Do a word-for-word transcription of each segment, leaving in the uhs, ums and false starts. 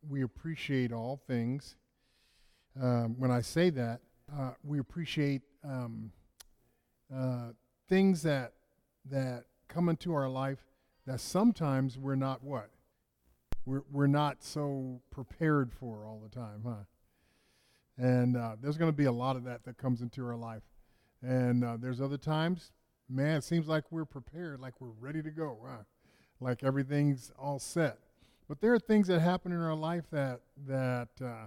we appreciate all things. Um, when I say that, uh, we appreciate um, uh, things that that come into our life that sometimes we're not what? We're, we're not so prepared for all the time, huh? And uh, there's going to be a lot of that that comes into our life. And uh, there's other times, man, it seems like we're prepared, like we're ready to go, huh? Like everything's all set. But there are things that happen in our life that that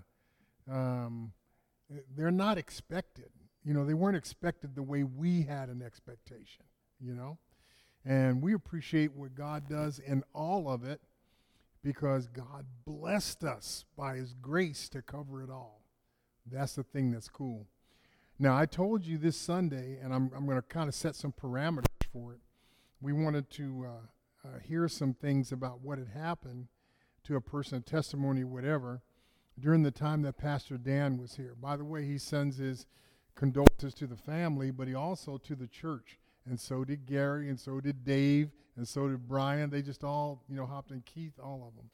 uh, um, they're not expected. You know, they weren't expected the way we had an expectation, you know? And we appreciate what God does in all of it because God blessed us by his grace to cover it all. That's the thing that's cool. Now, I told you this Sunday, and I'm, I'm going to kind of set some parameters for it. We wanted to uh, uh, hear some things about what had happened to a person, a testimony, whatever, during the time that Pastor Dan was here. By the way, he sends his condolences to the family, but he also to the church. And so did Gary, and so did Dave, and so did Brian. They just all, you know, hopped in, Keith, all of them.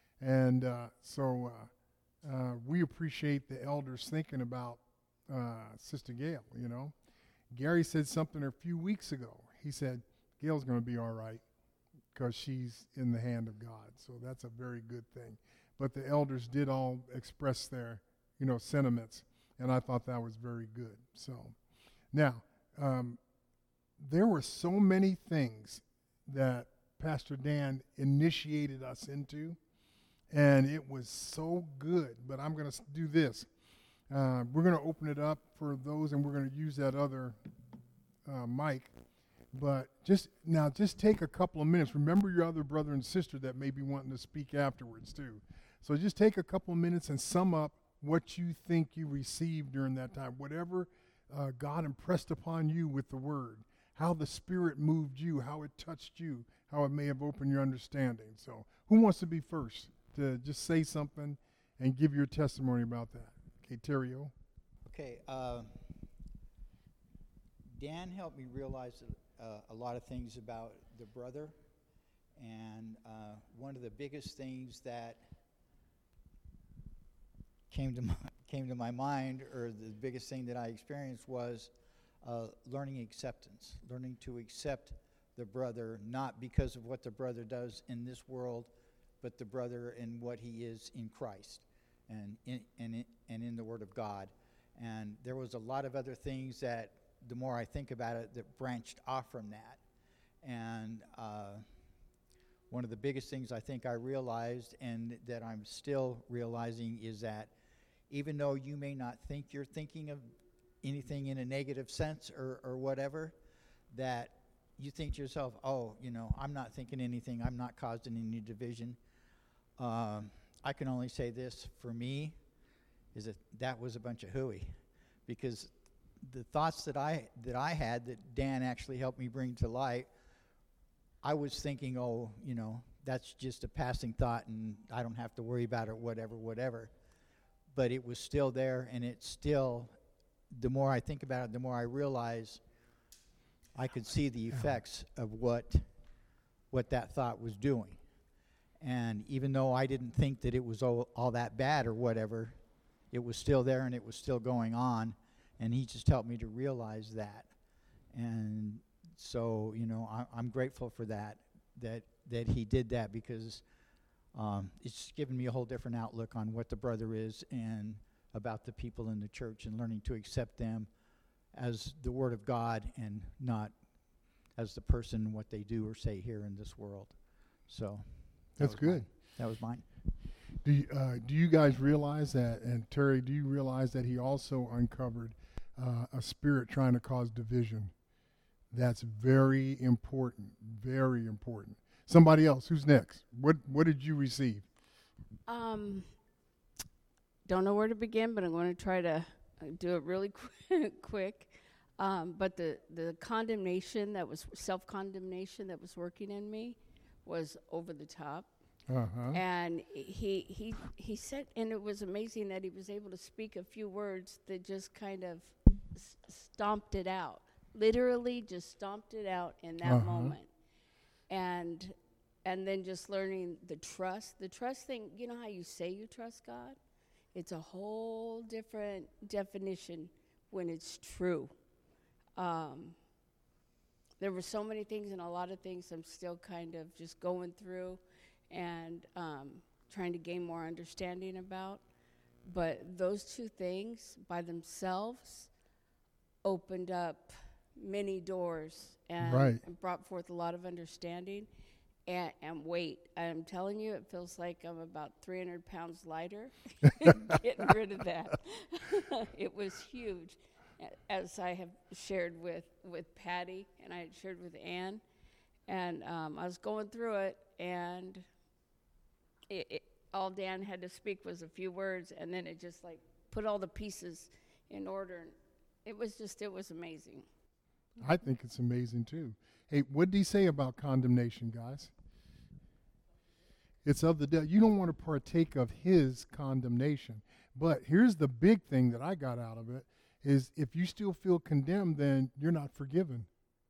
And uh, so uh, uh, we appreciate the elders thinking about uh, Sister Gail, you know. Gary said something a few weeks ago. He said, Gail's going to be all right because she's in the hand of God. So that's a very good thing. But the elders did all express their, you know, sentiments, and I thought that was very good. So now, um, there were so many things that Pastor Dan initiated us into, and it was so good. But I'm going to do this. Uh, we're going to open it up for those, and we're going to use that other uh, mic. But just now, just take a couple of minutes. Remember your other brother and sister that may be wanting to speak afterwards, too. So just take a couple of minutes and sum up what you think you received during that time, whatever uh, God impressed upon you with the word. How the Spirit moved you, how it touched you, how it may have opened your understanding. So who wants to be first to just say something and give your testimony about that? Okay, Terrio. Okay, uh, Dan helped me realize uh, a lot of things about the brother. And uh, one of the biggest things that came to my, came to my mind, or the biggest thing that I experienced was Uh, learning acceptance, learning to accept the brother, not because of what the brother does in this world, but the brother in what he is in Christ and in, and in, and in the Word of God. And there was a lot of other things that, the more I think about it, that branched off from that. And uh, one of the biggest things I think I realized, and that I'm still realizing, is that even though you may not think you're thinking of anything in a negative sense or, or whatever, that you think to yourself, oh, you know, I'm not thinking anything, I'm not causing any division. Um, I can only say this for me, is that that was a bunch of hooey. Because the thoughts that I that I had that Dan actually helped me bring to light, I was thinking, oh, you know, that's just a passing thought and I don't have to worry about it, whatever, whatever. But it was still there, and it's still, the more I think about it, the more I realize I could see the effects of what what that thought was doing. And even though I didn't think that it was all, all that bad or whatever, it was still there and it was still going on, and he just helped me to realize that. And so, you know, I, I'm grateful for that, that that he did that, because um, it's given me a whole different outlook on what the brother is and about the people in the church, and learning to accept them as the Word of God and not as the person, what they do or say here in this world. So that that's good. Mine. That was mine. Do you, uh, do you guys realize that, and Terry, do you realize that he also uncovered uh, a spirit trying to cause division? That's very important, very important. Somebody else, who's next? What What did you receive? Um, don't know where to begin, but I'm going to try to uh, do it really qu- quick. Um, but the, the condemnation that was, self-condemnation that was working in me was over the top. Uh-huh. And he he he said, and it was amazing that he was able to speak a few words that just kind of s- stomped it out. Literally just stomped it out in that Uh-huh. moment. And and then just learning the trust. The trust thing, you know how you say you trust God? It's a whole different definition when it's true. Um, there were so many things, and a lot of things I'm still kind of just going through and um, trying to gain more understanding about. But those two things by themselves opened up many doors and, Right. and brought forth a lot of understanding. And, and weight, I'm telling you, it feels like I'm about three hundred pounds lighter getting rid of that. It was huge, a- as I have shared with, with Patty and I had shared with Ann. And um, I was going through it, and it, it, all Dan had to speak was a few words, and then it just like put all the pieces in order. It was just, it was amazing. I think it's amazing too. Hey, what did he say about condemnation, guys? It's of the devil. You don't want to partake of his condemnation. But here's the big thing that I got out of it is if you still feel condemned, then you're not forgiven.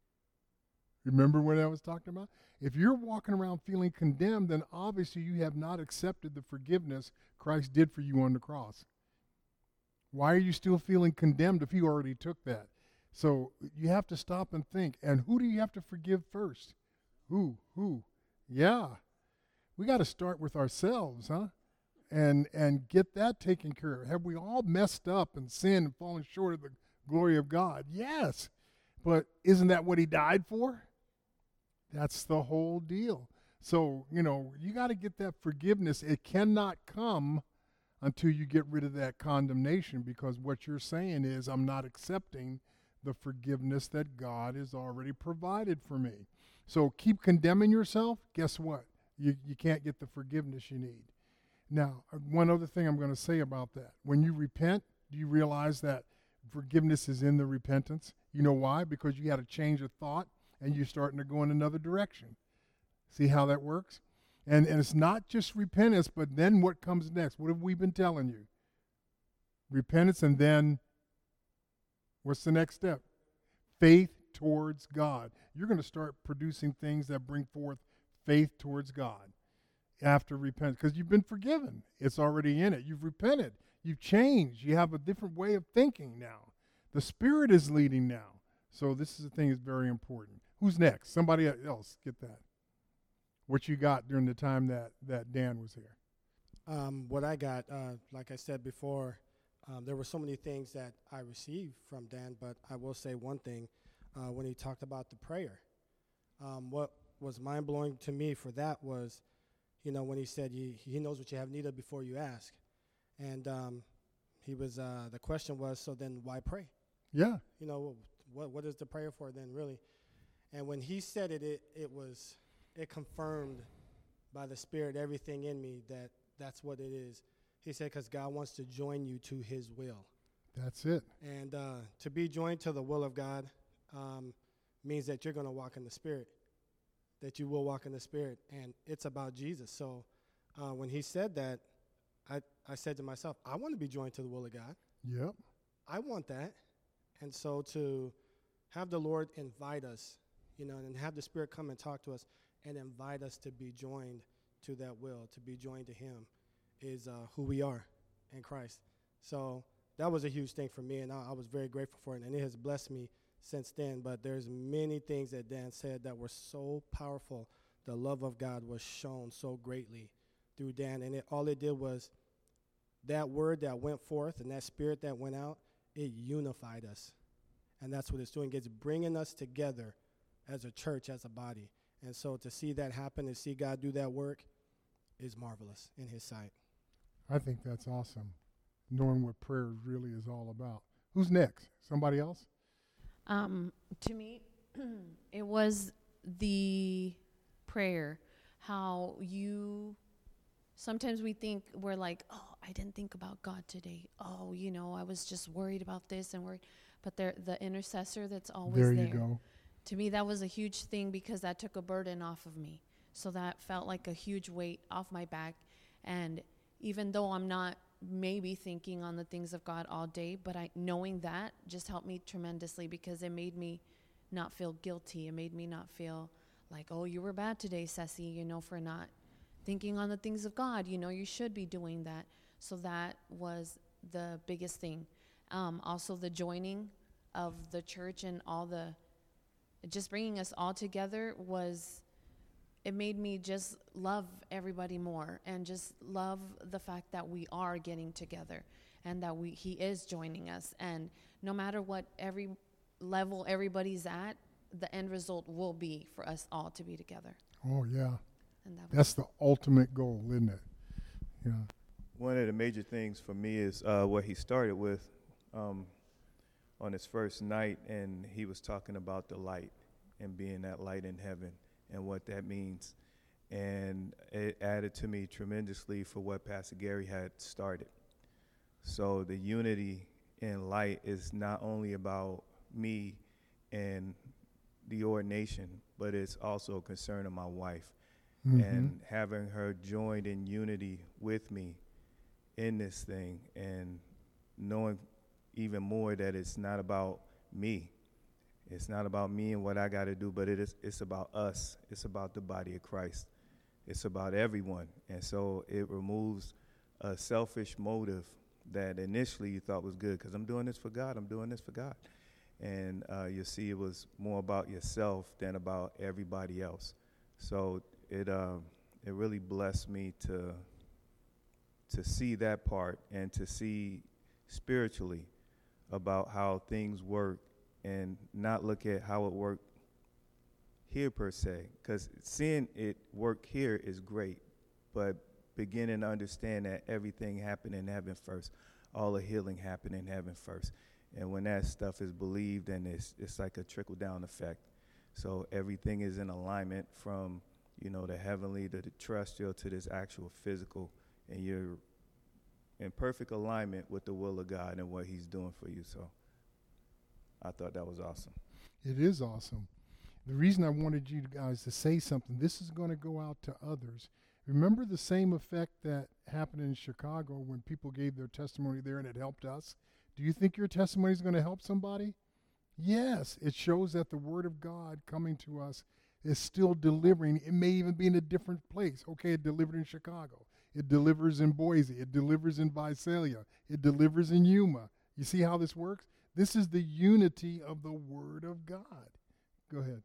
Remember what I was talking about? If you're walking around feeling condemned, then obviously you have not accepted the forgiveness Christ did for you on the cross. Why are you still feeling condemned if he already took that? So you have to stop and think. And who do you have to forgive first? Who? Who? Yeah. We got to start with ourselves, huh? And and get that taken care of. Have we all messed up and sinned and fallen short of the glory of God? Yes. But isn't that what he died for? That's the whole deal. So, you know, you got to get that forgiveness. It cannot come until you get rid of that condemnation, because what you're saying is, I'm not accepting the forgiveness that God has already provided for me. So keep condemning yourself. Guess what? You, you can't get the forgiveness you need. Now, uh, one other thing I'm going to say about that. When you repent, do you realize that forgiveness is in the repentance? You know why? Because you had a change of thought and you're starting to go in another direction. See how that works? And, and it's not just repentance, but then what comes next? What have we been telling you? Repentance, and then what's the next step? Faith towards God. You're going to start producing things that bring forth faith towards God after repentance, because you've been forgiven. It's already in it. You've repented. You've changed. You have a different way of thinking now. The Spirit is leading now. So this is the thing that's very important. Who's next? Somebody else get that. What you got during the time that, that Dan was here? Um, what I got, uh, like I said before, um, there were so many things that I received from Dan, but I will say one thing uh, when he talked about the prayer. Um, what was mind-blowing to me for that was, you know, when he said he, he knows what you have need of before you ask. And um, he was, uh, the question was, so then why pray? Yeah. You know, what what is the prayer for then, really? And when he said it, it, it was, it confirmed by the Spirit everything in me that that's what it is. He said, because God wants to join you to his will. That's it. And uh, to be joined to the will of God um, means that you're going to walk in the Spirit, that you will walk in the Spirit, and it's about Jesus. So uh, when he said that, I, I said to myself, I want to be joined to the will of God. Yep. I want that. And so to have the Lord invite us, you know, and have the Spirit come and talk to us and invite us to be joined to that will, to be joined to him, is uh, who we are in Christ. So that was a huge thing for me, and I, I was very grateful for it, and it has blessed me since then. But there's many things that Dan said that were so powerful. The love of God was shown so greatly through Dan, and it, all it did was that word that went forth and that Spirit that went out, it unified us. And that's what it's doing. It's bringing us together as a church, as a body. And so to see that happen and see God do that work is marvelous in his sight. I think that's awesome, knowing what prayer really is all about. Who's next? Somebody else? Um, to me, it was the prayer, how you, sometimes we think, we're like, oh, I didn't think about God today. Oh, you know, I was just worried about this and worried. But there, the intercessor that's always There there. you go. To me, that was a huge thing because that took a burden off of me. So that felt like a huge weight off my back. And even though I'm not maybe thinking on the things of God all day, but I knowing that just helped me tremendously because it made me not feel guilty. It made me not feel like, oh, you were bad today, Ceci, you know, for not thinking on the things of God. You know, you should be doing that. So that was the biggest thing. Um, also, the joining of the church and all the, just bringing us all together was, it made me just love everybody more and just love the fact that we are getting together and that we he is joining us. And no matter what every level everybody's at, the end result will be for us all to be together. Oh, yeah. And that That's the ultimate goal, isn't it? Yeah. One of the major things for me is uh, what he started with um, on his first night, and he was talking about the light and being that light in heaven and what that means. And it added to me tremendously for what Pastor Gary had started. So the unity in light is not only about me and the ordination, but it's also a concern of my wife. Mm-hmm. And having her joined in unity with me in this thing and knowing even more that it's not about me. It's not about me and what I got to do, but it is, it's about us. It's about the body of Christ. It's about everyone. And so it removes a selfish motive that initially you thought was good, because I'm doing this for God, I'm doing this for God. And uh, you see it was more about yourself than about everybody else. So it uh, it really blessed me to to see that part and to see spiritually about how things work and not look at how it worked here per se, because seeing it work here is great, but beginning to understand that everything happened in heaven first, all the healing happened in heaven first, and when that stuff is believed, then it's it's like a trickle down effect. So everything is in alignment from, you know, the heavenly to the terrestrial to this actual physical, and you're in perfect alignment with the will of God and what he's doing for you. So I thought that was awesome. It is awesome. The reason I wanted you guys to say something, this is going to go out to others. Remember the same effect that happened in Chicago when people gave their testimony there and it helped us? Do you think your testimony is going to help somebody? Yes, it shows that the word of God coming to us is still delivering. It may even be in a different place. Okay, it delivered in Chicago. It delivers in Boise. It delivers in Visalia. It delivers in Yuma. You see how this works? This is the unity of the word of God. Go ahead.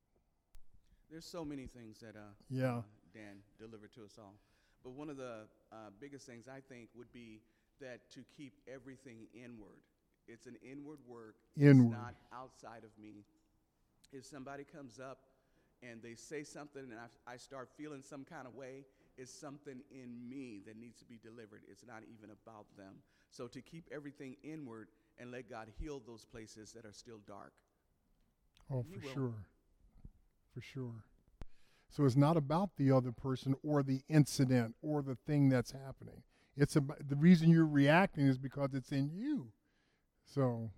There's so many things that uh, Yeah. uh, Dan delivered to us all. But one of the uh, biggest things I think would be that to keep everything inward. It's an inward work. Inward. It's not outside of me. If somebody comes up and they say something and I, I start feeling some kind of way, it's something in me that needs to be delivered. It's not even about them. So to keep everything inward and let God heal those places that are still dark. Oh, He for will. sure. For sure. So it's not about the other person or the incident or the thing that's happening. It's about the reason you're reacting is because it's in you. So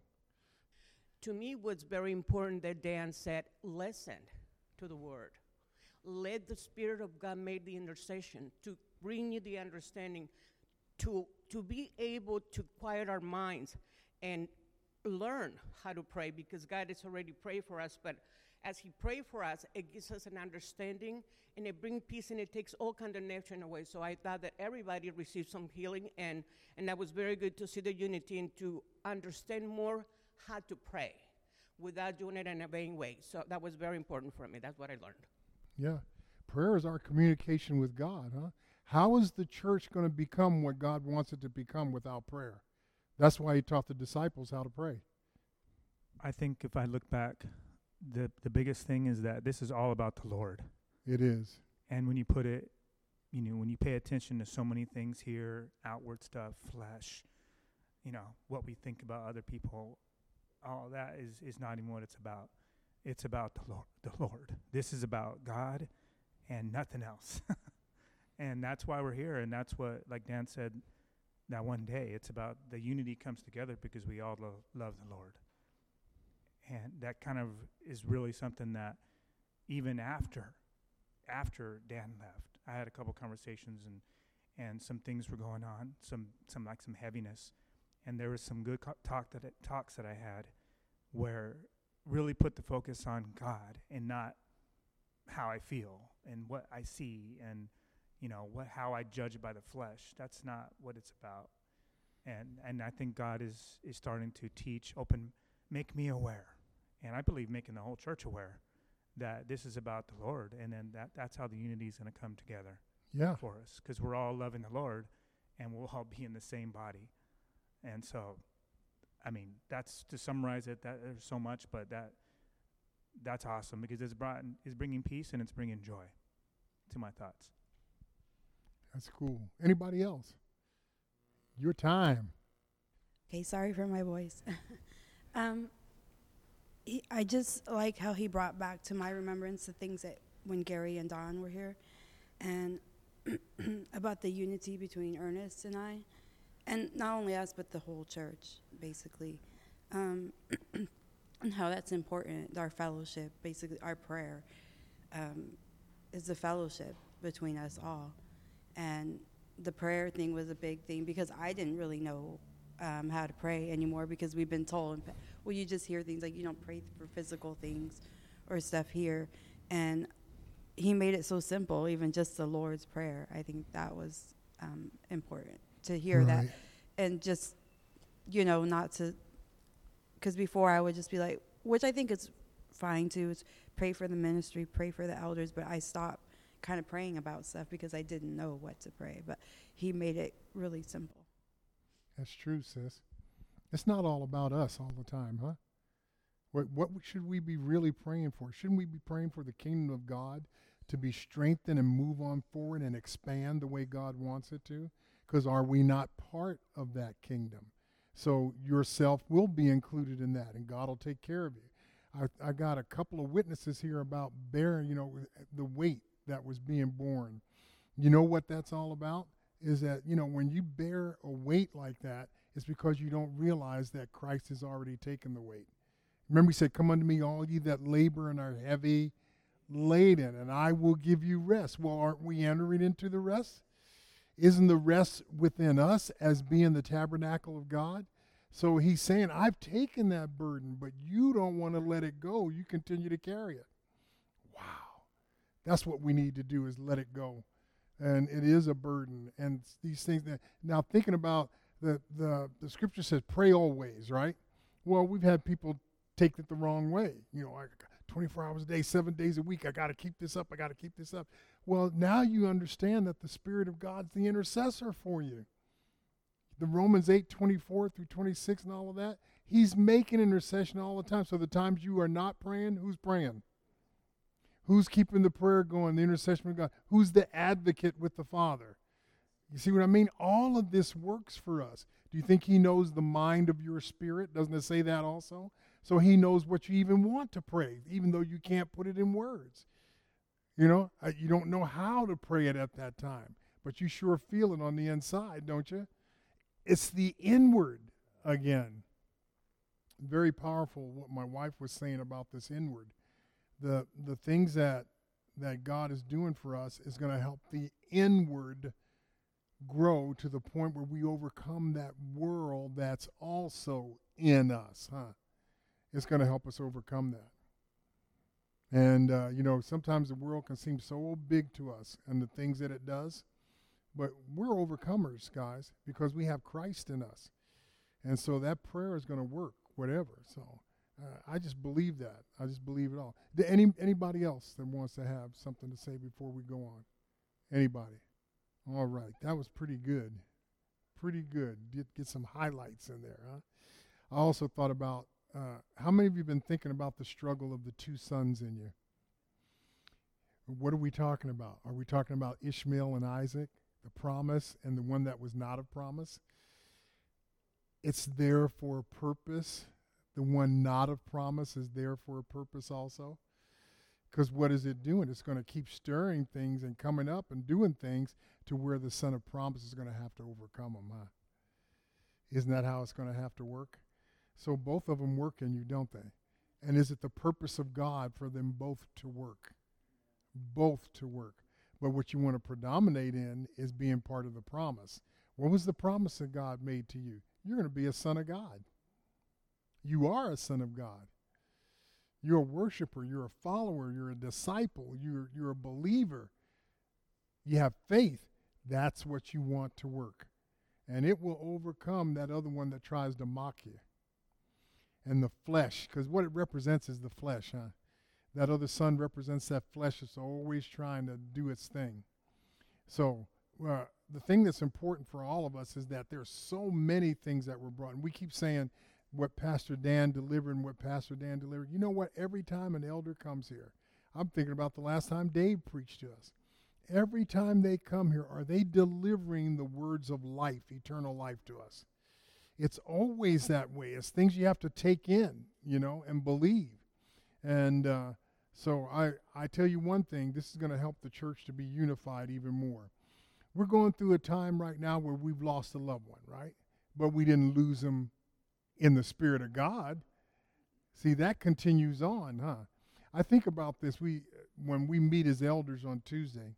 To me, what's very important that Dan said, listen to the word. Let the Spirit of God make the intercession to bring you the understanding, to, to be able to quiet our minds and learn how to pray, because God has already prayed for us, but as he prayed for us, it gives us an understanding, and it brings peace, and it takes all condemnation away. So I thought that everybody received some healing, and, and that was very good to see the unity and to understand more how to pray without doing it in a vain way. So that was very important for me. That's what I learned. yeah, prayer is our communication with God, huh? How is the church going to become what God wants it to become without prayer? That's why he taught the disciples how to pray. I think if I look back, the the biggest thing is that this is all about the Lord. It is. And when you put it, you know, when you pay attention to so many things here, outward stuff, flesh, you know, what we think about other people, all that is, is not even what it's about. It's about the Lord, the Lord. This is about God and nothing else. And that's why we're here. And that's what, like Dan said, that one day, it's about the unity comes together because we all lo- love the Lord. And that kind of is really something that even after, after Dan left, I had a couple conversations and, and some things were going on, some, some like some heaviness. And there was some good co- talk that it, talks that I had where really put the focus on God and not how I feel and what I see and, you know, what how I judge by the flesh. That's not what it's about. And and I think God is is starting to teach, open, make me aware. And I believe making the whole church aware that this is about the Lord, and then that that's how the unity is going to come together Yeah. for us, because we're all loving the Lord, and we'll all be in the same body. And so, I mean, that's to summarize it. That there's so much, but that that's awesome because it's brought it's bringing peace and it's bringing joy to my thoughts. That's cool. Anybody else? Your time. Okay, sorry for my voice. um, he, I just like how he brought back to my remembrance the things that when Gary and Don were here, and about the unity between Ernest and I, and not only us but the whole church, basically, um, and how that's important. Our fellowship, basically, our prayer, um, is the fellowship between us all, and the prayer thing was a big thing because I didn't really know um, how to pray anymore because we've been told, well, you just hear things like you don't pray for physical things or stuff here. And he made it so simple, even just the Lord's Prayer. I think that was um, important to hear that. Right. And just, you know, not to, because before I would just be like, which I think is fine too, is pray for the ministry, pray for the elders, but I stopped kind of praying about stuff because I didn't know what to pray. But he made it really simple. That's true, sis. It's not all about us all the time, huh? What what should we be really praying for? Shouldn't we be praying for the kingdom of God to be strengthened and move on forward and expand the way God wants it to? Because are we not part of that kingdom? So yourself will be included in that, and God will take care of you. I, I got a couple of witnesses here about bearing, you know, the weight that was being borne. You know what that's all about? Is that, you know, when you bear a weight like that, it's because you don't realize that Christ has already taken the weight. Remember he said, come unto me all ye that labor and are heavy laden, and I will give you rest. Well, aren't we entering into the rest? Isn't the rest within us as being the tabernacle of God? So he's saying, I've taken that burden, but you don't want to let it go. You continue to carry it. Wow. That's what we need to do, is let it go. And it is a burden. And these things that, now thinking about the, the, the scripture says pray always, right? Well, we've had people take it the wrong way. You know, like twenty-four hours a day, seven days a week, I got to keep this up, I got to keep this up. Well, now you understand that the Spirit of God's the intercessor for you. The Romans eight, twenty-four through twenty-six and all of that, he's making intercession all the time. So the times you are not praying, who's praying? Who's keeping the prayer going, the intercession with God? Who's the advocate with the Father? You see what I mean? All of this works for us. Do you think he knows the mind of your spirit? Doesn't it say that also? So he knows what you even want to pray, even though you can't put it in words. You know, uh, you don't know how to pray it at that time, but you sure feel it on the inside, don't you? It's the inward again. Very powerful what my wife was saying about this inward. The the things that that God is doing for us is going to help the inward grow to the point where we overcome that world that's also in us, huh? It's going to help us overcome that. And, uh, you know, sometimes the world can seem so big to us and the things that it does, but we're overcomers, guys, because we have Christ in us. And so that prayer is going to work, whatever. So uh, I just believe that. I just believe it all. D- any Anybody else that wants to have something to say before we go on? Anybody? All right. That was pretty good. Pretty good. Get, get some highlights in there, huh? I also thought about, uh, how many of you have been thinking about the struggle of the two sons in you? What are we talking about? Are we talking about Ishmael and Isaac, the promise, and the one that was not a promise? It's there for a purpose. The one not of promise is there for a purpose also. Because what is it doing? It's going to keep stirring things and coming up and doing things to where the son of promise is going to have to overcome them, huh? Isn't that how it's going to have to work? So both of them work in you, don't they? And is it the purpose of God for them both to work? Both to work. But what you want to predominate in is being part of the promise. What was the promise that God made to you? You're going to be a son of God. You are a son of God. You're a worshiper. You're a follower. You're a disciple. You're, you're a believer. You have faith. That's what you want to work. And it will overcome that other one that tries to mock you. And the flesh, because what it represents is the flesh, huh? That other son represents that flesh that's always trying to do its thing. So uh, the thing that's important for all of us is that there's so many things that were brought. And we keep saying what Pastor Dan delivered and what Pastor Dan delivered. You know what? Every time an elder comes here, I'm thinking about the last time Dave preached to us. Every time they come here, are they delivering the words of life, eternal life to us? It's always that way. It's things you have to take in, you know, and believe. And uh, so I, I tell you one thing, this is going to help the church to be unified even more. We're going through a time right now where we've lost a loved one, right? But we didn't lose them in the Spirit of God. See, that continues on, huh? I think about this. We, when we meet as elders on Tuesday,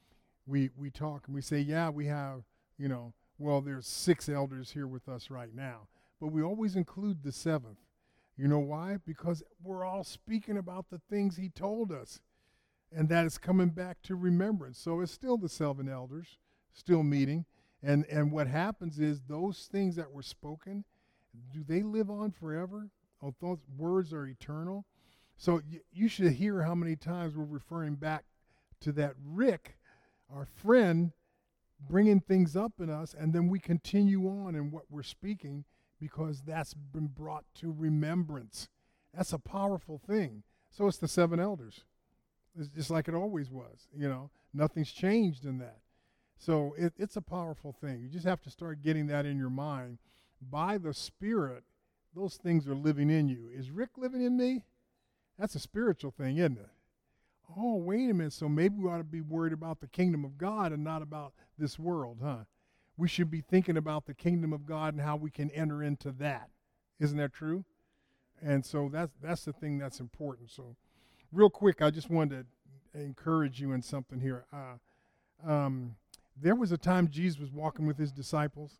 we, we talk and we say, yeah, we have, you know, well, there's six elders here with us right now. But we always include the seventh. You know why? Because we're all speaking about the things he told us. And that is coming back to remembrance. So it's still the seven elders, still meeting. And, and what happens is those things that were spoken, do they live on forever? Oh, those words are eternal. So y- you should hear how many times we're referring back to that Rick, our friend, bringing things up in us, and then we continue on in what we're speaking because that's been brought to remembrance. That's a powerful thing. So it's the seven elders. It's just like it always was, you know. Nothing's changed in that. So it, it's a powerful thing. You just have to start getting that in your mind. By the Spirit, those things are living in you. Is Rick living in me? That's a spiritual thing, isn't it? Oh, wait a minute. So maybe we ought to be worried about the kingdom of God and not about this world, huh? We should be thinking about the kingdom of God and how we can enter into that. Isn't that true? And so that's that's the thing that's important. So real quick, I just wanted to encourage you in something here. Uh, um, there was a time Jesus was walking with his disciples.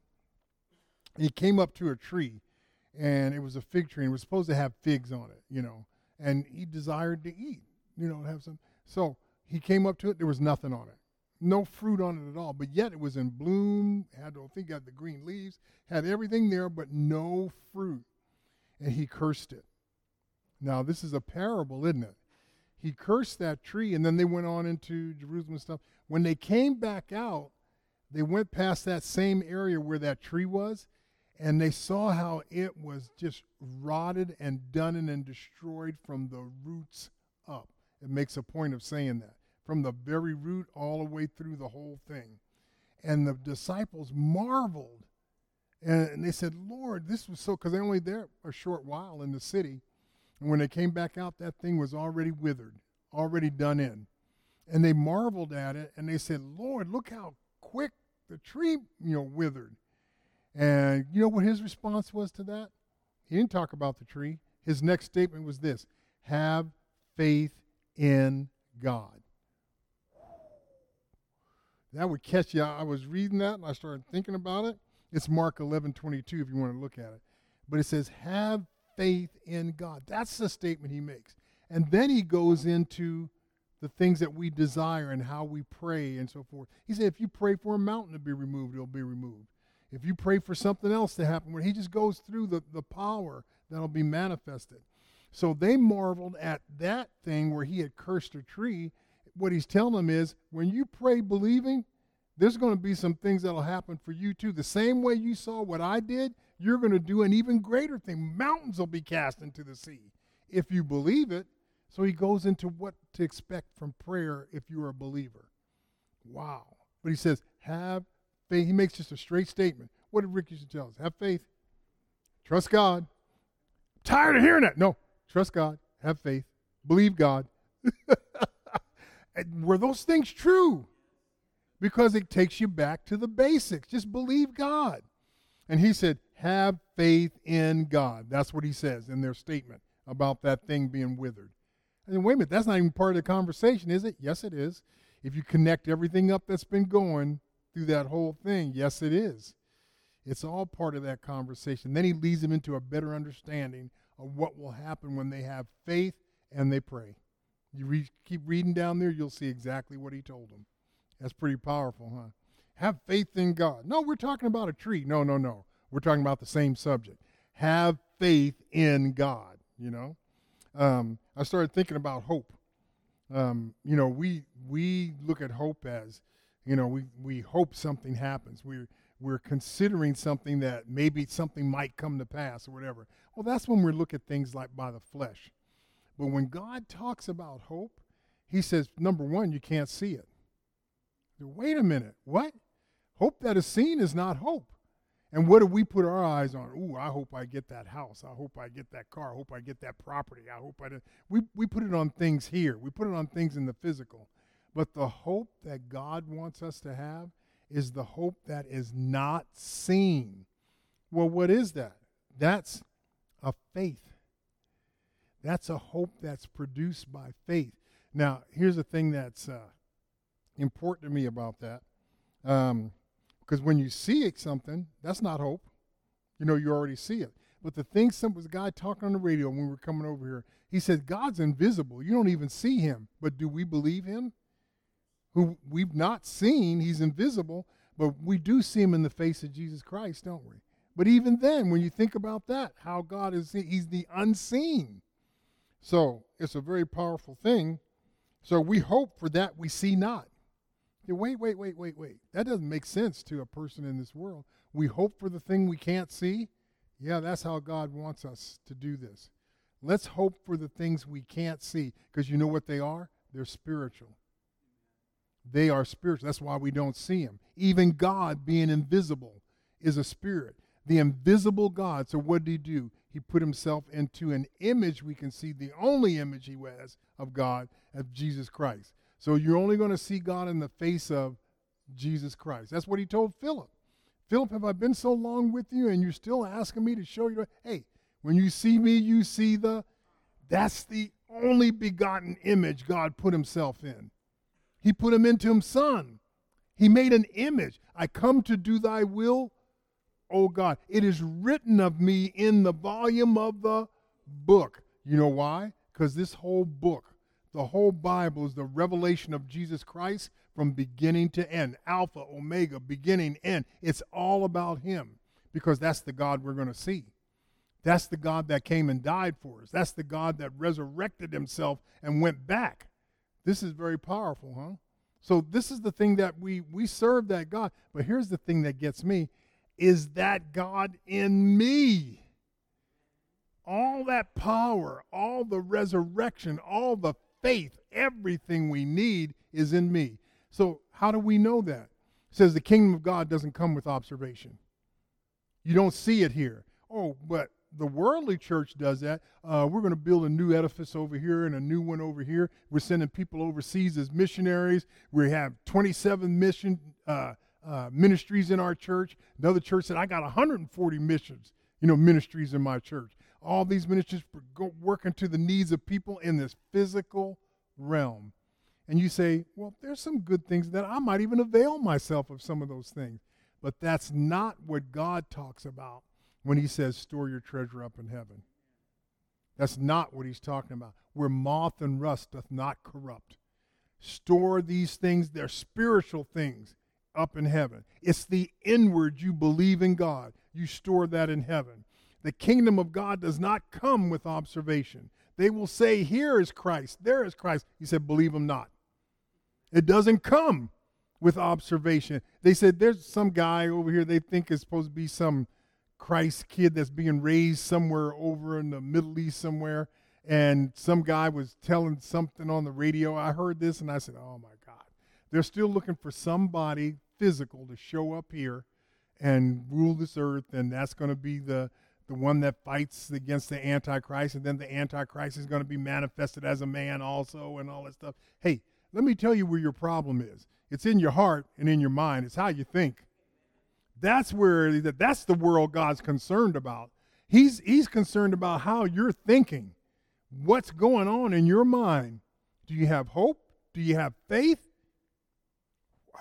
He came up to a tree, and it was a fig tree, and it was supposed to have figs on it, you know, and he desired to eat, you know, have some. So he came up to it. There was nothing on it. No fruit on it at all, but yet it was in bloom, had, I think, had the green leaves, had everything there, but no fruit. And he cursed it. Now, this is a parable, isn't it? He cursed that tree, and then they went on into Jerusalem and stuff. When they came back out, they went past that same area where that tree was, and they saw how it was just rotted and done and destroyed from the roots up. It makes a point of saying that. From the very root all the way through the whole thing. And the disciples marveled. And, and they said, Lord, this was so, because they only there a short while in the city. And when they came back out, that thing was already withered, already done in. And they marveled at it, and they said, Lord, look how quick the tree, you know, withered. And you know what his response was to that? He didn't talk about the tree. His next statement was this: have faith in God. That would catch you. I was reading that, and I started thinking about it. It's Mark eleven twenty-two if you want to look at it. But it says, have faith in God. That's the statement he makes. And then he goes into the things that we desire and how we pray and so forth. He said, if you pray for a mountain to be removed, it'll be removed. If you pray for something else to happen, where he just goes through the, the power that'll be manifested. So they marveled at that thing where he had cursed a tree. What he's telling them is, when you pray believing, there's going to be some things that'll happen for you too. The same way you saw what I did, you're going to do an even greater thing. Mountains will be cast into the sea if you believe it. So he goes into what to expect from prayer if you're a believer. Wow. But he says, have faith. He makes just a straight statement. What did Rick used to tell us? Have faith. Trust God. I'm tired of hearing that. No, trust God. Have faith. Believe God. Were those things true? Because it takes you back to the basics. Just believe God. And he said, have faith in God. That's what he says in their statement about that thing being withered. I said, wait a minute, that's not even part of the conversation, is it? Yes, it is. If you connect everything up that's been going through that whole thing, yes, it is. It's all part of that conversation. Then he leads them into a better understanding of what will happen when they have faith and they pray. You read, keep reading down there, you'll see exactly what he told them. That's pretty powerful, huh? Have faith in God. No, we're talking about a tree. No, no, no. We're talking about the same subject. Have faith in God, you know. Um, I started thinking about hope. Um, you know, we we look at hope as, you know, we, we hope something happens. We're, we're considering something that maybe something might come to pass or whatever. Well, that's when we look at things like by the flesh. But when God talks about hope, he says, number one, you can't see it. Wait a minute, what? Hope that is seen is not hope. And what do we put our eyes on? Ooh, I hope I get that house. I hope I get that car. I hope I get that property. I hope I do. We, we put it on things here. We put it on things in the physical. But the hope that God wants us to have is the hope that is not seen. Well, what is that? That's a faith. That's a hope that's produced by faith. Now, here's the thing that's uh, important to me about that. Um, because when you see it, something, that's not hope. You know, you already see it. But the thing, some was a guy talking on the radio when we were coming over here. He said, God's invisible. You don't even see him. But do we believe him? Who we've not seen, he's invisible, but we do see him in the face of Jesus Christ, don't we? But even then, when you think about that, how God is, he's the unseen. So it's a very powerful thing. So we hope for that we see not. Wait, wait, wait, wait, wait. That doesn't make sense to a person in this world. We hope for the thing we can't see. Yeah, that's how God wants us to do this. Let's hope for the things we can't see, because you know what they are? They're spiritual. They are spiritual. That's why we don't see them. Even God, being invisible, is a spirit. The invisible God. So what did he do? He put himself into an image we can see, the only image he has of God, of Jesus Christ. So you're only going to see God in the face of Jesus Christ. That's what he told Philip. Philip, have I been so long with you and you're still asking me to show you? Hey, when you see me, you see the, that's the only begotten image God put himself in. He put him into his son. He made an image. I come to do thy will, O God. It is written of me in the volume of the book. You know why? Because this whole book, the whole Bible, is the revelation of Jesus Christ from beginning to end. Alpha, Omega, beginning, end. It's all about him, because that's the God we're going to see. That's the God that came and died for us. That's the God that resurrected himself and went back. This is very powerful, huh? So this is the thing that we, we serve that God. But here's the thing that gets me. Is that God in me? All that power, all the resurrection, all the faith, everything we need is in me. So how do we know that? It says the kingdom of God doesn't come with observation. You don't see it here. Oh, but the worldly church does that. Uh, we're going to build a new edifice over here and a new one over here. We're sending people overseas as missionaries. We have twenty-seven mission uh, uh, ministries in our church. Another church said, I got one hundred forty missions, you know, ministries in my church. All these ministries go working to the needs of people in this physical realm. And you say, well, there's some good things that I might even avail myself of some of those things. But that's not what God talks about when he says, store your treasure up in heaven. That's not what he's talking about. Where moth and rust doth not corrupt. Store these things, they're spiritual things, up in heaven. It's the inward you believe in God. You store that in heaven. The kingdom of God does not come with observation. They will say, here is Christ, there is Christ. He said, believe him not. It doesn't come with observation. They said, there's some guy over here they think is supposed to be some Christ kid that's being raised somewhere over in the Middle East somewhere. And some guy was telling something on the radio. I heard this and I said, oh my God. They're still looking for somebody physical to show up here and rule this earth. And that's going to be the, the one that fights against the Antichrist. And then the Antichrist is going to be manifested as a man also and all that stuff. Hey, let me tell you where your problem is. It's in your heart and in your mind. It's how you think. That's where, that's the world God's concerned about. He's, he's concerned about how you're thinking. What's going on in your mind? Do you have hope? Do you have faith? Wow.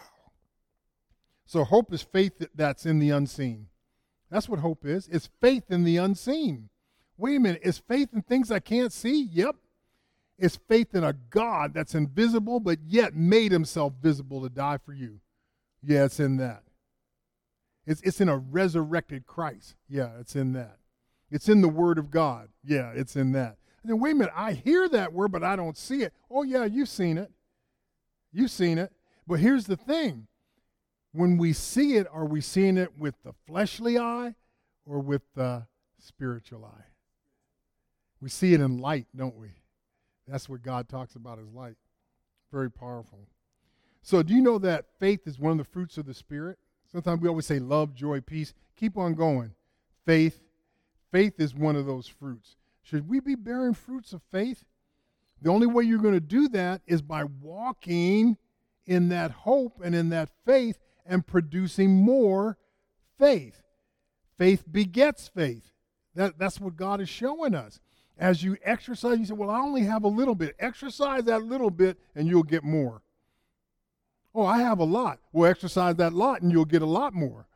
So hope is faith that's in the unseen. That's what hope is. It's faith in the unseen. Wait a minute. Is faith in things I can't see? Yep. It's faith in a God that's invisible, but yet made himself visible to die for you. Yeah, it's in that. It's, it's in a resurrected Christ. Yeah, it's in that. It's in the Word of God. Yeah, it's in that. And then, wait a minute, I hear that word, but I don't see it. Oh, yeah, you've seen it. You've seen it. But here's the thing. When we see it, are we seeing it with the fleshly eye or with the spiritual eye? We see it in light, don't we? That's what God talks about as light. Very powerful. So do you know that faith is one of the fruits of the Spirit? Sometimes we always say love, joy, peace. Keep on going. Faith. Faith is one of those fruits. Should we be bearing fruits of faith? The only way you're going to do that is by walking in that hope and in that faith and producing more faith. Faith begets faith. That, that's what God is showing us. As you exercise, you say, well, I only have a little bit. Exercise that little bit and you'll get more. Oh, I have a lot. Well, exercise that lot and you'll get a lot more.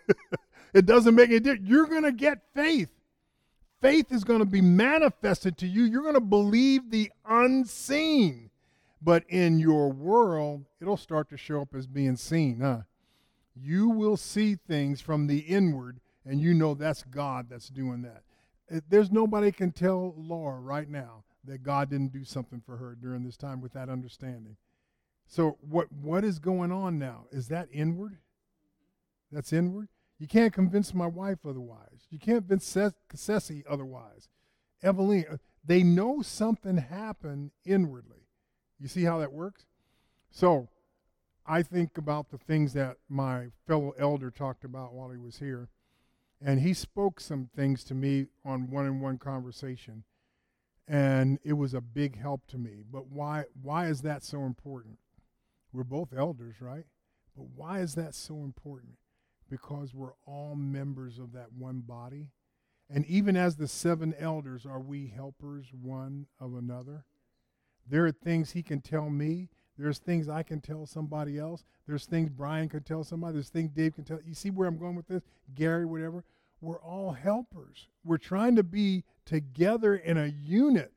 It doesn't make any difference. You're going to get faith. Faith is going to be manifested to you. You're going to believe the unseen. But in your world, it'll start to show up as being seen, huh? You will see things from the inward, and you know that's God that's doing that. There's nobody can tell Laura right now that God didn't do something for her during this time with that understanding. So what what is going on now? Is that inward? That's inward? You can't convince my wife otherwise. You can't convince Ceci otherwise. Evelyn, they know something happened inwardly. You see how that works? So I think about the things that my fellow elder talked about while he was here. And he spoke some things to me on one-on-one conversation. And it was a big help to me. But why why is that so important? We're both elders, right? But why is that so important? Because we're all members of that one body. And even as the seven elders, are we helpers one of another? There are things he can tell me. There's things I can tell somebody else. There's things Brian can tell somebody. There's things Dave can tell. You see where I'm going with this? Gary, whatever. We're all helpers. We're trying to be together in a unit.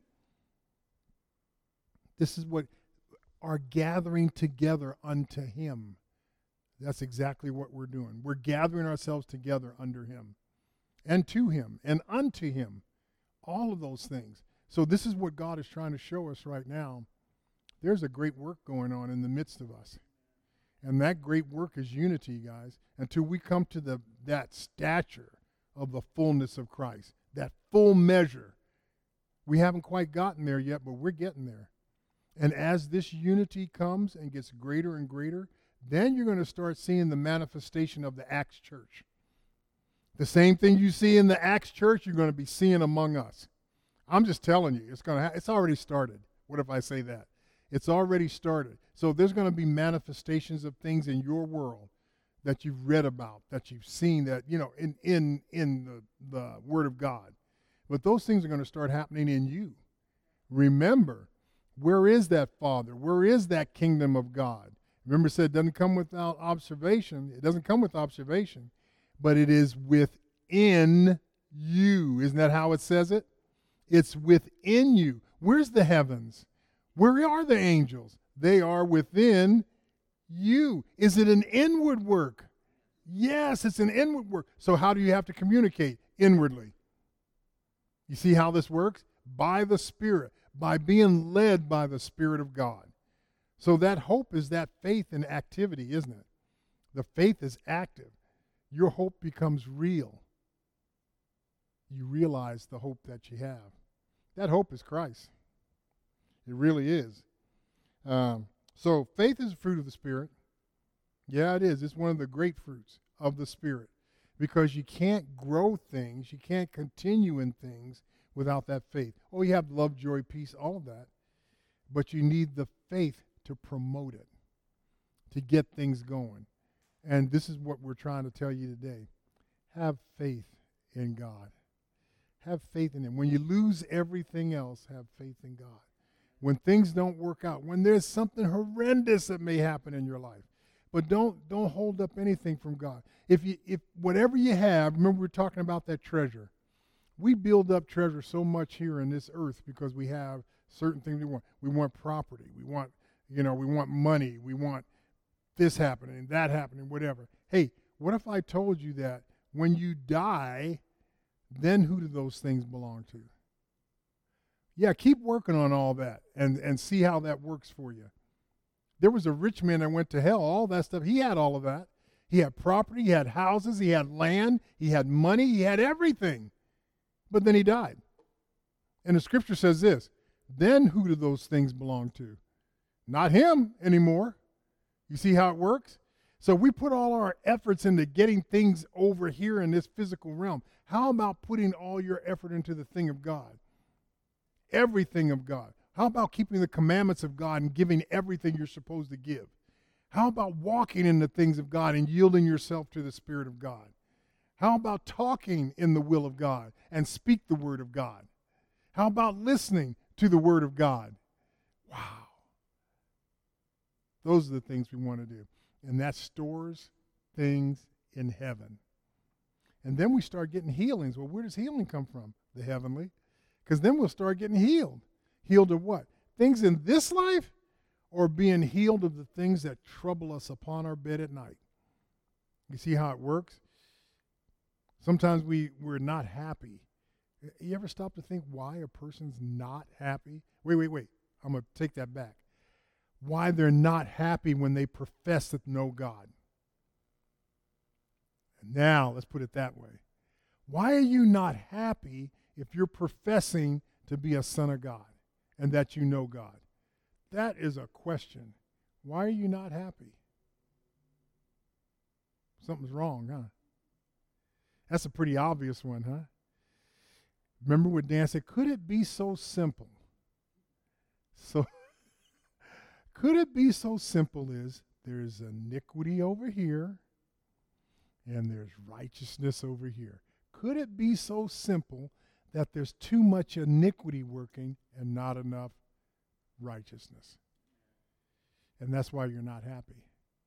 This is what our gathering together unto him. That's exactly what we're doing. We're gathering ourselves together under him and to him and unto him. All of those things. So this is what God is trying to show us right now. There's a great work going on in the midst of us. And that great work is unity, guys, until we come to the that stature of the fullness of Christ, that full measure. We haven't quite gotten there yet, but we're getting there. And as this unity comes and gets greater and greater, then you're going to start seeing the manifestation of the Acts church. The same thing you see in the Acts church, you're going to be seeing among us. I'm just telling you, it's going to ha- it's already started. What if I say that? It's already started. So there's going to be manifestations of things in your world that you've read about, that you've seen, that, you know, in in in the, the Word of God. But those things are going to start happening in you. Remember, where is that Father? Where is that kingdom of God? Remember, it said it doesn't come without observation. It doesn't come with observation, but it is within you. Isn't that how it says it? It's within you. Where's the heavens? Where are the angels? They are within you. Is it an inward work? Yes, it's an inward work. So how do you have to communicate? Inwardly. You see how this works? By the Spirit, by being led by the Spirit of God. So that hope is that faith in activity, isn't it? The faith is active. Your hope becomes real. You realize the hope that you have. That hope is Christ. It really is. Um, so faith is a fruit of the Spirit. Yeah, it is. It's one of the great fruits of the Spirit. Because you can't grow things, you can't continue in things without that faith. Oh, you have love, joy, peace, all of that. But you need the faith to promote it, to get things going. And this is what we're trying to tell you today. Have faith in God. Have faith in him. When you lose everything else, have faith in God. When things don't work out, when there's something horrendous that may happen in your life, but don't don't hold up anything from God. If you if whatever you have, remember we were talking about that treasure. We build up treasure so much here in this earth because we have certain things we want. We want property. We want, you know, we want money. We want this happening, that happening, whatever. Hey, what if I told you that when you die, then who do those things belong to? Yeah, keep working on all that and, and see how that works for you. There was a rich man that went to hell, all that stuff. He had all of that. He had property, he had houses, he had land, he had money, he had everything. But then he died. And the scripture says this, then who do those things belong to? Not him anymore. You see how it works? So we put all our efforts into getting things over here in this physical realm. How about putting all your effort into the thing of God? Everything of God. How about keeping the commandments of God and giving everything you're supposed to give? How about walking in the things of God and yielding yourself to the Spirit of God? How about talking in the will of God and speak the word of God? How about listening to the word of God? Wow. Those are the things we want to do. And that stores things in heaven. And then we start getting healings. Well, where does healing come from? The heavenly. Because then we'll start getting healed. Healed of what? Things in this life, or being healed of the things that trouble us upon our bed at night? You see how it works? Sometimes we, we're not happy. You ever stop to think why a person's not happy? Wait, wait, wait. I'm going to take that back. Why they're not happy when they profess to know God. And now, let's put it that way. Why are you not happy if you're professing to be a son of God and that you know God? That is a question. Why are you not happy? Something's wrong, huh? That's a pretty obvious one, huh? Remember what Dan said? Could it be so simple? So, could it be so simple as there's iniquity over here and there's righteousness over here? Could it be so simple that there's too much iniquity working and not enough righteousness? And that's why you're not happy.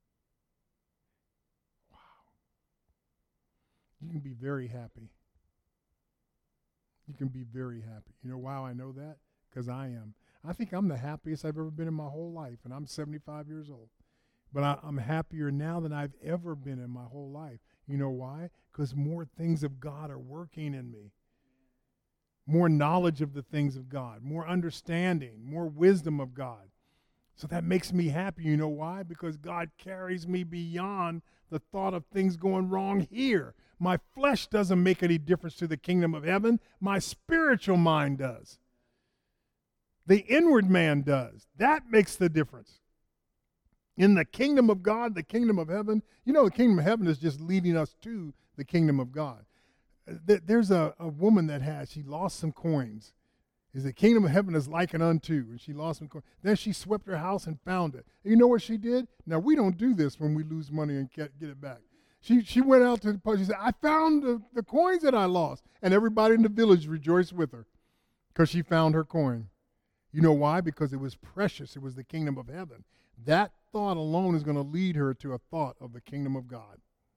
Wow. You can be very happy. You can be very happy. You know why I know that? Because I am. I think I'm the happiest I've ever been in my whole life, and I'm seventy-five years old. But I, I'm happier now than I've ever been in my whole life. You know why? Because more things of God are working in me. More knowledge of the things of God, more understanding, more wisdom of God. So that makes me happy. You know why? Because God carries me beyond the thought of things going wrong here. My flesh doesn't make any difference to the kingdom of heaven. My spiritual mind does. The inward man does. That makes the difference. In the kingdom of God, the kingdom of heaven, you know, the kingdom of heaven is just leading us to the kingdom of God. There's a, a woman that has, she lost some coins. Is the kingdom of heaven is likened unto, and she lost some coins. Then she swept her house and found it. And you know what she did? Now, we don't do this when we lose money and get, get it back. She she went out to the post. She said, I found the, the coins that I lost. And everybody in the village rejoiced with her because she found her coin. You know why? Because it was precious. It was the kingdom of heaven. That thought alone is going to lead her to a thought of the kingdom of God.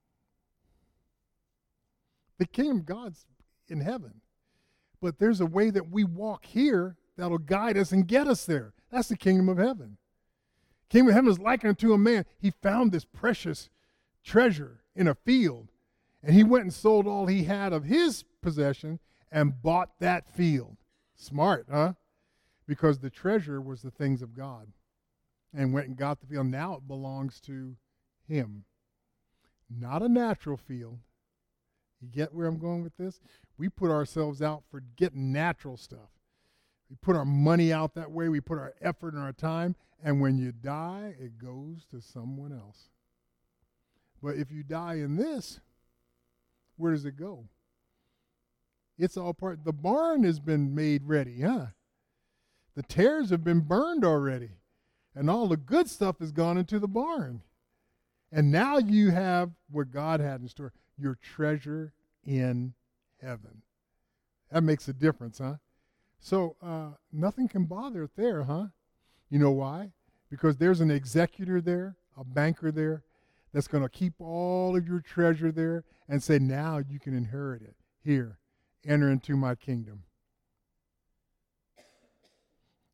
The kingdom of God's in heaven. But there's a way that we walk here that'll guide us and get us there. That's the kingdom of heaven. Kingdom of heaven is likened unto a man. He found this precious treasure in a field, and he went and sold all he had of his possession and bought that field. Smart, huh? Because the treasure was the things of God, and went and got the field. Now it belongs to him. Not a natural field. You get where I'm going with this? We put ourselves out for getting natural stuff. We put our money out that way. We put our effort and our time. And when you die, it goes to someone else. But if you die in this, where does it go? It's all part. The barn has been made ready, huh? The tares have been burned already. And all the good stuff has gone into the barn. And now you have what God had in store, your treasure in heaven. That makes a difference, huh? So uh, nothing can bother it there, huh? You know why? Because there's an executor there, a banker there, that's going to keep all of your treasure there and say, now you can inherit it. Here, enter into my kingdom.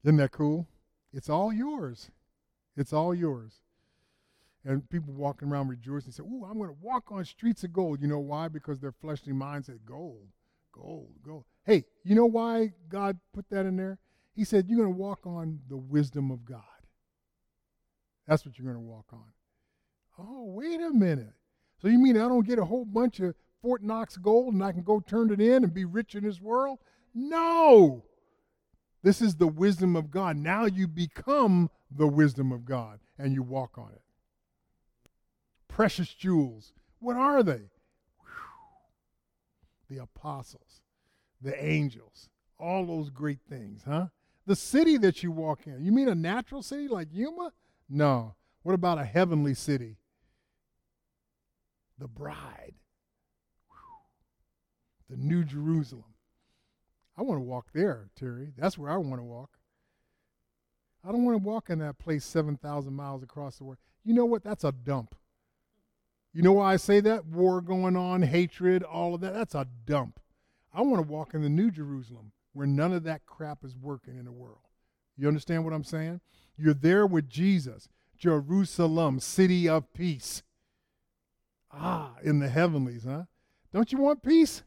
Isn't that cool? It's all yours. It's all yours. And people walking around rejoicing and say, ooh, I'm going to walk on streets of gold. You know why? Because their fleshly mind said, gold, gold, gold. Hey, you know why God put that in there? He said, you're going to walk on the wisdom of God. That's what you're going to walk on. Oh, wait a minute. So you mean I don't get a whole bunch of Fort Knox gold and I can go turn it in and be rich in this world? No. This is the wisdom of God. Now you become the wisdom of God and you walk on it. Precious jewels. What are they? Whew. The apostles, the angels, all those great things, huh? The city that you walk in. You mean a natural city like Yuma? No. What about a heavenly city? The bride. Whew. The New Jerusalem. I want to walk there, Terry. That's where I want to walk. I don't want to walk in that place seven thousand miles across the world. You know what? That's a dump. You know why I say that? War going on, hatred, all of that. That's a dump. I want to walk in the New Jerusalem where none of that crap is working in the world. You understand what I'm saying? You're there with Jesus. Jerusalem, city of peace. Ah, in the heavenlies, huh? Don't you want peace?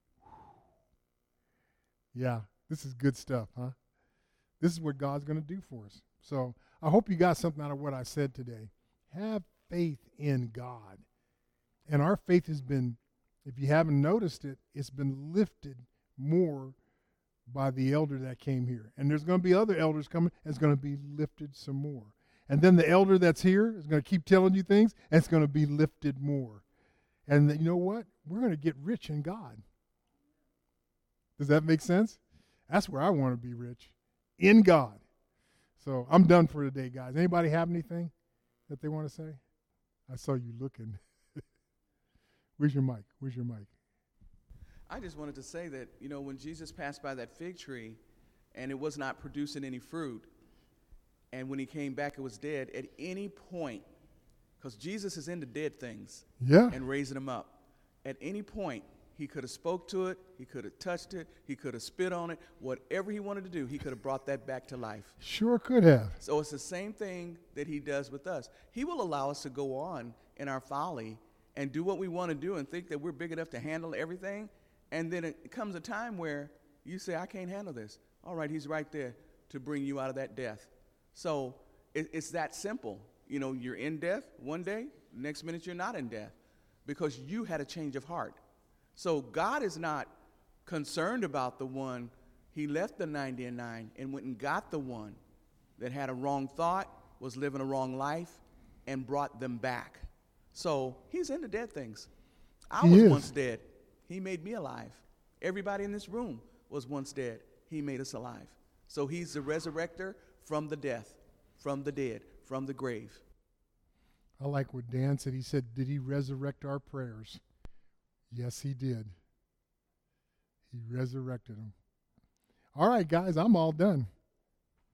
Yeah, this is good stuff, huh? This is what God's going to do for us. So I hope you got something out of what I said today. Have faith in God. And our faith has been, if you haven't noticed it, it's been lifted more by the elder that came here. And there's going to be other elders coming, and it's going to be lifted some more. And then the elder that's here is going to keep telling you things, and it's going to be lifted more. And the, you know what? We're going to get rich in God. Does that make sense? That's where I want to be rich, in God. So I'm done for today, guys. Anybody have anything that they want to say? I saw you looking. Where's your mic? Where's your mic? I just wanted to say that, you know, when Jesus passed by that fig tree and it was not producing any fruit, and when he came back, it was dead, at any point, because Jesus is into dead things yeah. and raising them up, at any point, he could have spoke to it, he could have touched it, he could have spit on it, whatever he wanted to do, he could have brought that back to life. Sure could have. So it's the same thing that he does with us. He will allow us to go on in our folly and do what we want to do and think that we're big enough to handle everything. And then it comes a time where you say, I can't handle this. All right, he's right there to bring you out of that death. So it, it's that simple. You know, you're in death one day, next minute you're not in death because you had a change of heart. So God is not concerned about the one. He left the ninety and nine and went and got the one that had a wrong thought, was living a wrong life, and brought them back. So he's into dead things. I He was is. once dead. He made me alive. Everybody in this room was once dead. He made us alive. So he's the resurrector from the death, from the dead, from the grave. I like what Dan said. He said, did he resurrect our prayers? Yes, he did. He resurrected them. All right, guys, I'm all done.